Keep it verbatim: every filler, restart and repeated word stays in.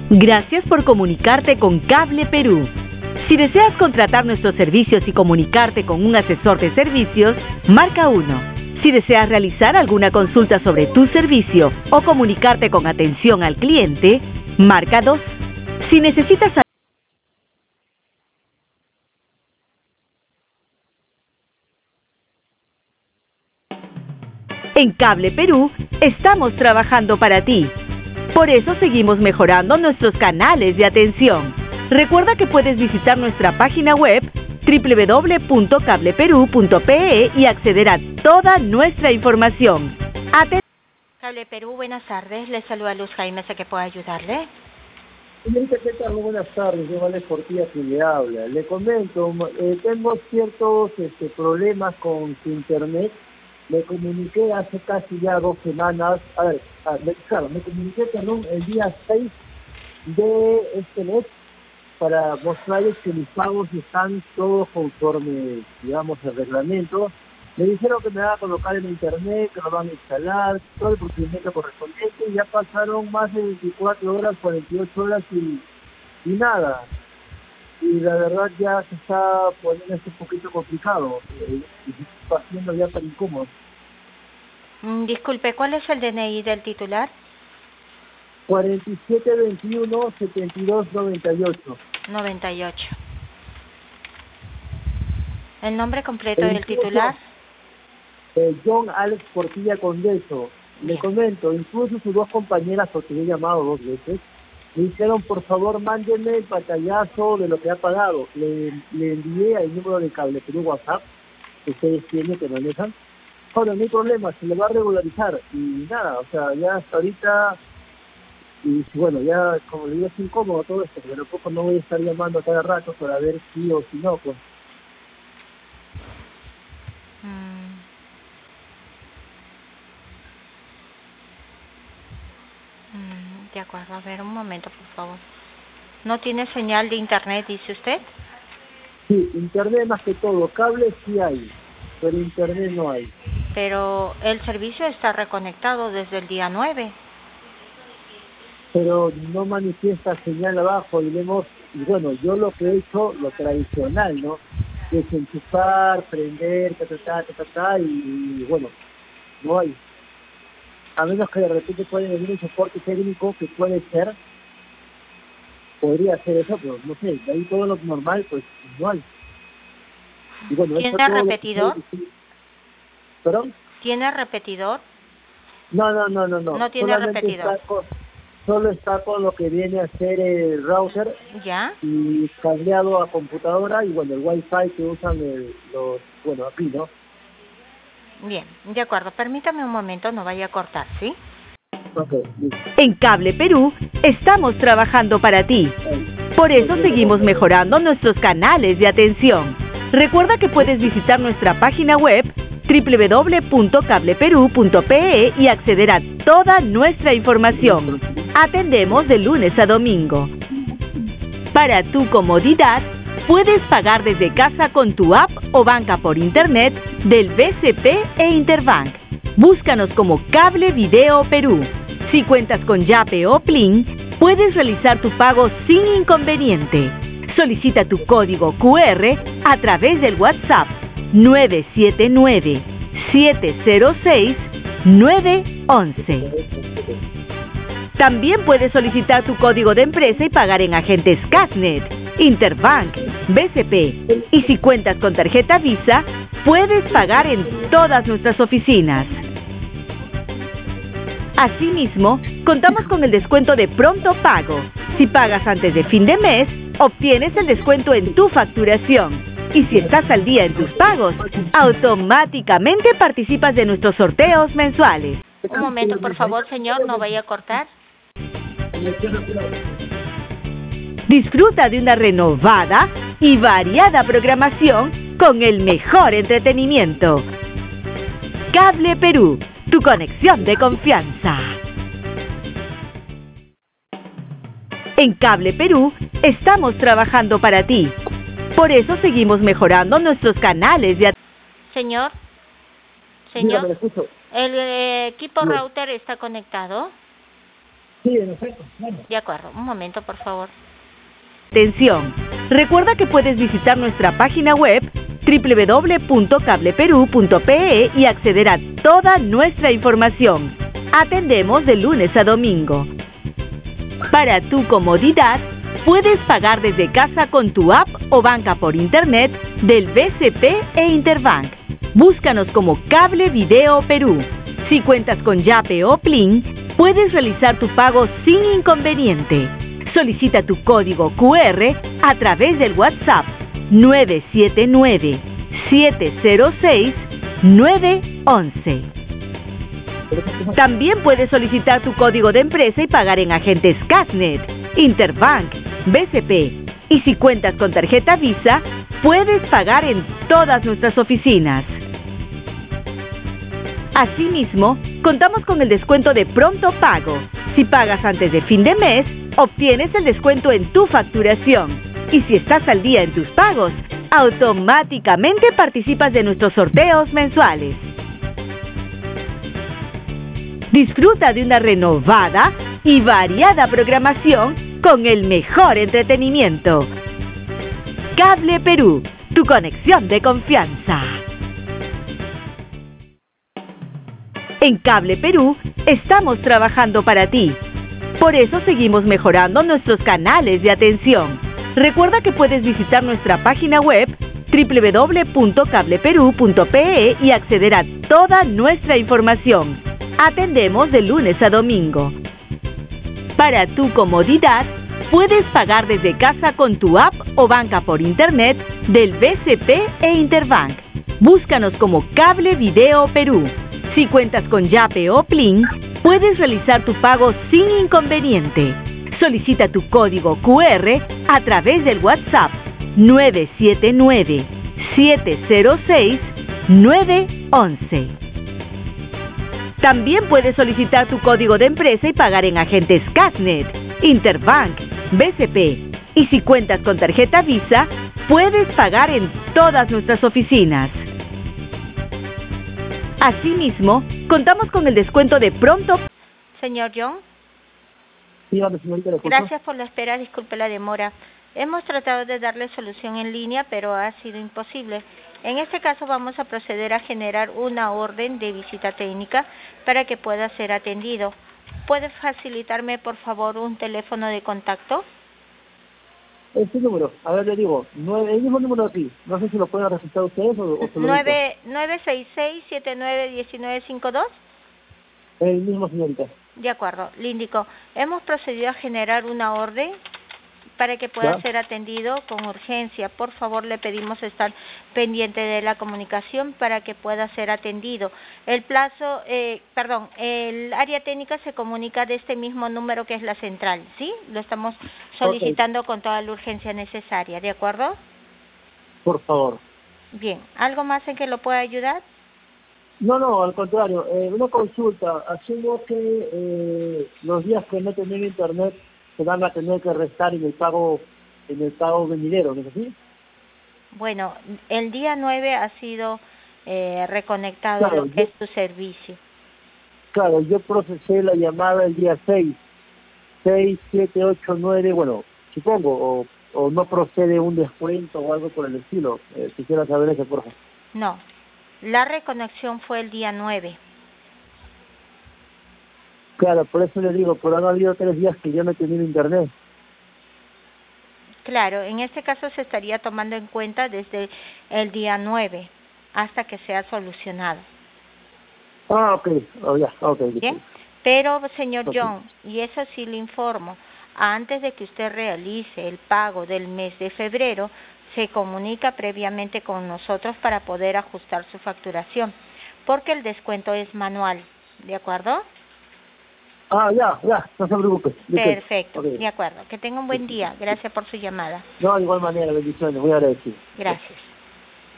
Gracias por comunicarte con Cable Perú. Si deseas contratar nuestros servicios y comunicarte con un asesor de servicios, marca uno. Si deseas realizar alguna consulta sobre tu servicio o comunicarte con atención al cliente, marca dos. Si necesitas En Cable Perú, estamos trabajando para ti. Por eso seguimos mejorando nuestros canales de atención. Recuerda que puedes visitar nuestra página web doble u doble u doble u punto cable perú punto pe e y acceder a toda nuestra información. Aten Cable Perú, buenas tardes. Le saluda Luz Jaime, ¿sé que puedo ayudarle? Señorita, ¿qué tal? Muy buenas tardes. Yo Vale Portilla que le habla. Le comento, eh, tengo ciertos este, problemas con su internet. Me comuniqué hace casi ya dos semanas, a ver, a ver claro, me comuniqué perdón, el día seis de este mes para mostrarles que mis pagos están todos conforme, digamos, el reglamento. Me dijeron que me van a colocar en internet, que lo van a instalar, todo el procedimiento correspondiente, y ya pasaron más de veinticuatro horas, cuarenta y ocho horas y, y nada. Y la verdad ya se está poniendo esto un poquito complicado, eh, y se está haciendo ya tan incómodo. Mm, disculpe, ¿cuál es el D N I del titular? cuarenta y siete veintiuno setenta y dos noventa y ocho. noventa y ocho. ¿El nombre completo El del titular? Eh, John Alex Portilla Condeso. Le Bien. comento, incluso sus dos compañeras, porque le he llamado dos veces, me dijeron, por favor, mándenme el pantallazo de lo que ha pagado. Le, le envié el número de Cable Perú WhatsApp, que ustedes tienen, que manejan. Bueno, no hay problema, se le va a regularizar. Y nada, o sea, ya hasta ahorita, y bueno, ya como le digo, es incómodo todo esto, pero tampoco no voy a estar llamando a cada rato para ver si o si no, pues. Mm. Mm, de acuerdo, a ver, un momento, por favor. ¿No tiene señal de internet, dice usted? Sí, internet más que todo, cable sí hay, pero internet no hay. Pero el servicio está reconectado desde el día nueve. Pero no manifiesta señal abajo y vemos, y bueno, yo lo que he hecho, lo tradicional, ¿no? Que es enchufar, prender, ta, ta, ta, ta, ta, ta, y bueno, no hay. A menos que de repente puede venir un soporte técnico que puede ser, podría ser eso, pero no sé, de ahí todo lo normal, pues no hay. Y bueno, ¿Tiene eso todo repetidor? Lo que... ¿Perdón? ¿Tiene repetidor? No, no, no, no, no. No tiene Solamente repetidor. está con, solo está con lo que viene a ser el router ¿Ya? y cableado a computadora y bueno, el wifi que usan el, los, bueno, aquí, ¿no? Bien, de acuerdo. Permítame un momento, no vaya a cortar, ¿sí? Ok, listo. En Cable Perú, estamos trabajando para ti. Por eso seguimos mejorando nuestros canales de atención. Recuerda que puedes visitar nuestra página web doble u doble u doble u punto cable perú punto pe e y acceder a toda nuestra información. Atendemos de lunes a domingo. Para tu comodidad, puedes pagar desde casa con tu app o banca por internet del B C P e Interbank. Búscanos como Cable Video Perú. Si cuentas con Yape o Plin, puedes realizar tu pago sin inconveniente. Solicita tu código cu erre a través del WhatsApp nueve siete nueve, siete cero seis, nueve once. También puedes solicitar tu código de empresa y pagar en agentes Casnet, Interbank, B C P. Y si cuentas con tarjeta Visa, puedes pagar en todas nuestras oficinas. Asimismo, contamos con el descuento de pronto pago. Si pagas antes de fin de mes, obtienes el descuento en tu facturación. Y si estás al día en tus pagos, automáticamente participas de nuestros sorteos mensuales. Un momento, por favor, señor, no vaya a cortar. Disfruta de una renovada y variada programación con el mejor entretenimiento. Cable Perú, tu conexión de confianza. En Cable Perú, estamos trabajando para ti. Por eso seguimos mejorando nuestros canales de... Señor, Dígame, señor, le escucho. ¿el eh, equipo Sí. router está conectado? Sí, en efecto, claro. De acuerdo, un momento, por favor. Atención. Recuerda que puedes visitar nuestra página web doble u doble u doble u punto cableperú punto pe y acceder a toda nuestra información. Atendemos de lunes a domingo. Para tu comodidad, puedes pagar desde casa con tu app o banca por internet del B C P e Interbank. Búscanos como Cable Video Perú. Si cuentas con Yape o Plin, puedes realizar tu pago sin inconveniente. Solicita tu código Q R a través del WhatsApp nueve siete nueve, siete cero seis, nueve once. También puedes solicitar tu código de empresa y pagar en agentes Casnet, Interbank, B C P. Y si cuentas con tarjeta Visa, puedes pagar en todas nuestras oficinas. Asimismo, contamos con el descuento de pronto pago. Si pagas antes de fin de mes, obtienes el descuento en tu facturación. Y si estás al día en tus pagos, automáticamente participas de nuestros sorteos mensuales. Disfruta de una renovada y variada programación con el mejor entretenimiento. Cable Perú, tu conexión de confianza. En Cable Perú estamos trabajando para ti. Por eso seguimos mejorando nuestros canales de atención. Recuerda que puedes visitar nuestra página web doble u doble u doble u punto cableperú punto pe y acceder a toda nuestra información. Atendemos de lunes a domingo. Para tu comodidad, puedes pagar desde casa con tu app o banca por internet del B C P e Interbank. Búscanos como Cable Video Perú. Si cuentas con Yape o Plin, puedes realizar tu pago sin inconveniente. Solicita tu código Q R a través del WhatsApp nueve siete nueve, siete cero seis, nueve once. También puedes solicitar tu código de empresa y pagar en agentes Casnet, Interbank, B C P. Y si cuentas con tarjeta Visa, puedes pagar en todas nuestras oficinas. Asimismo, contamos con el descuento de pronto. Señor John. Sí, vale, señorita, ¿le escucho? Gracias por la espera, disculpe la demora. Hemos tratado de darle solución en línea, pero ha sido imposible. En este caso vamos a proceder a generar una orden de visita técnica para que pueda ser atendido. ¿Puede facilitarme, por favor, un teléfono de contacto? Este número, a ver, le digo, nueve, el mismo número aquí. No sé si lo pueden registrar ustedes o, o se lo digo. nueve seis seis, siete nueve uno nueve cinco dos. El mismo, señorita. De acuerdo, le indico. Hemos procedido a generar una orden para que pueda ¿Ya? ser atendido con urgencia. Por favor, le pedimos estar pendiente de la comunicación para que pueda ser atendido. El plazo, eh, perdón, el área técnica se comunica de este mismo número que es la central, ¿sí? Lo estamos solicitando okay. con toda la urgencia necesaria, ¿de acuerdo? Por favor. Bien, ¿algo más en que lo pueda ayudar? No, no, al contrario, eh, una consulta. Asumo que eh, los días que no tienen internet se van a tener que restar en el pago en el pago venidero, ¿no es así? Bueno, el día nueve ha sido eh, reconectado claro, lo que yo, es tu servicio. Claro, yo procesé la llamada el día seis, seis, siete, ocho, nueve, bueno, supongo, o, o no procede un descuento o algo por el estilo. Eh, quisiera saber eso, por favor. No, la reconexión fue el día nueve. Claro, por eso le digo, pero han habido tres días que yo no he tenido internet. Claro, en este caso se estaría tomando en cuenta desde el día nueve hasta que sea solucionado. Ah, ok, oh, ya, ok. Bien, pero señor okay. John, y eso sí le informo, antes de que usted realice el pago del mes de febrero, se comunica previamente con nosotros para poder ajustar su facturación, porque el descuento es manual, ¿de acuerdo? Ah, ya, ya, no se preocupe. Perfecto, okay. De acuerdo. Que tenga un buen día. Gracias por su llamada. No, de igual manera, bendiciones, muy agradecido. Gracias.